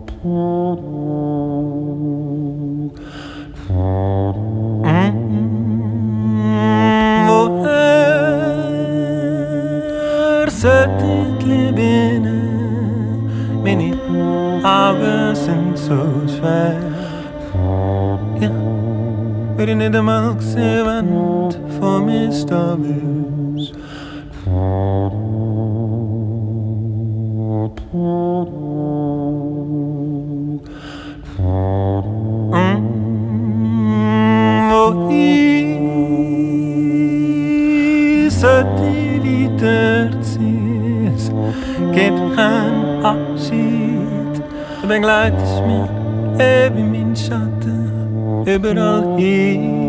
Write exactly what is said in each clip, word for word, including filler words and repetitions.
Woher zit die binnen? Meine Augen sind so schwer. Ich würde nicht einmal gesehen, wenn du vor mir stehen willst. Mm, wo ich sollte weiterziehen, es gibt keinen Abschied. Du begleitest mich wie mein Schatten überall hin.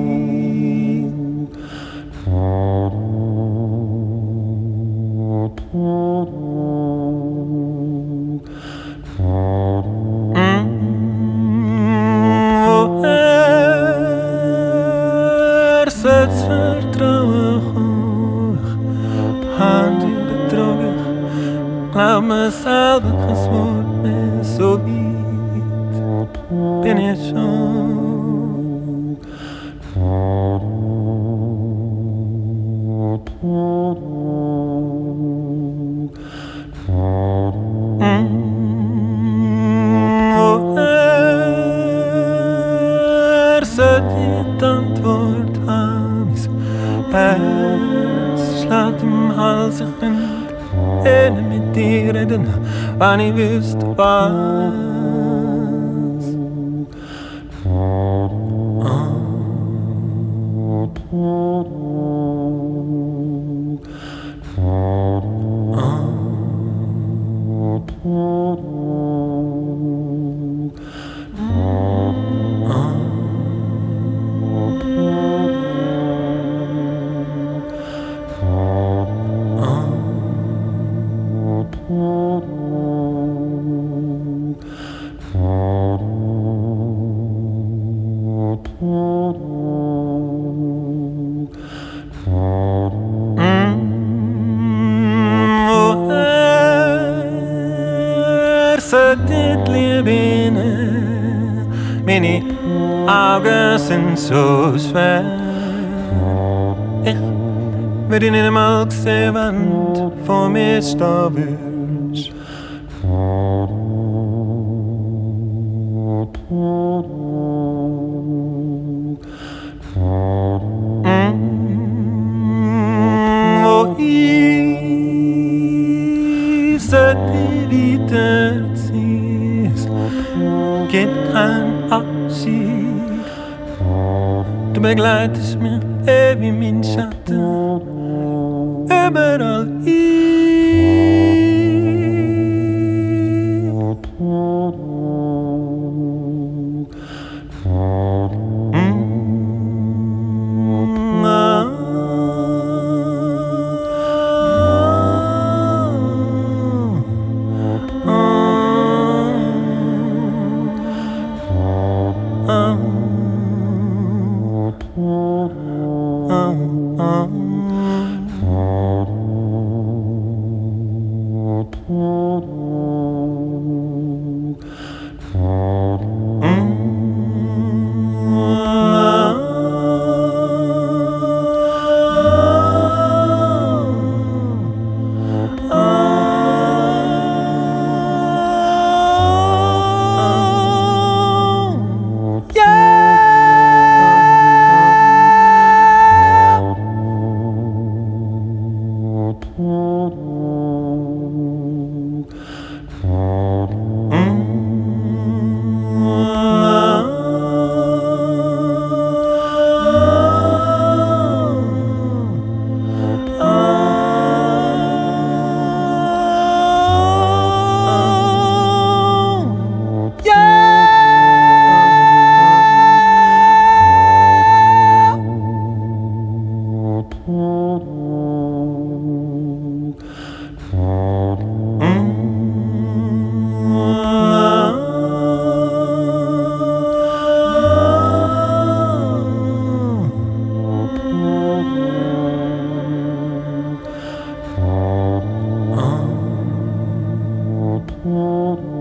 Glaub mir selber, kein Wort mehr, so weit bin ich schon. Mm, woher sollte ich die Antwort haben? Mein Herz schlägt im Hals, ich könnte Ene mit dir reden, wann ich wüsste was. Oh. Zit lieb inne, meine Augen sind so schwer. Ich würde nicht einmal gesehen, wenn du vor mir stehen würdest. Mm, wo ich sollte weiterziehen, es gibt keinen Abschied. Du begleitest mich wie mein Schatten überall hin. Oh.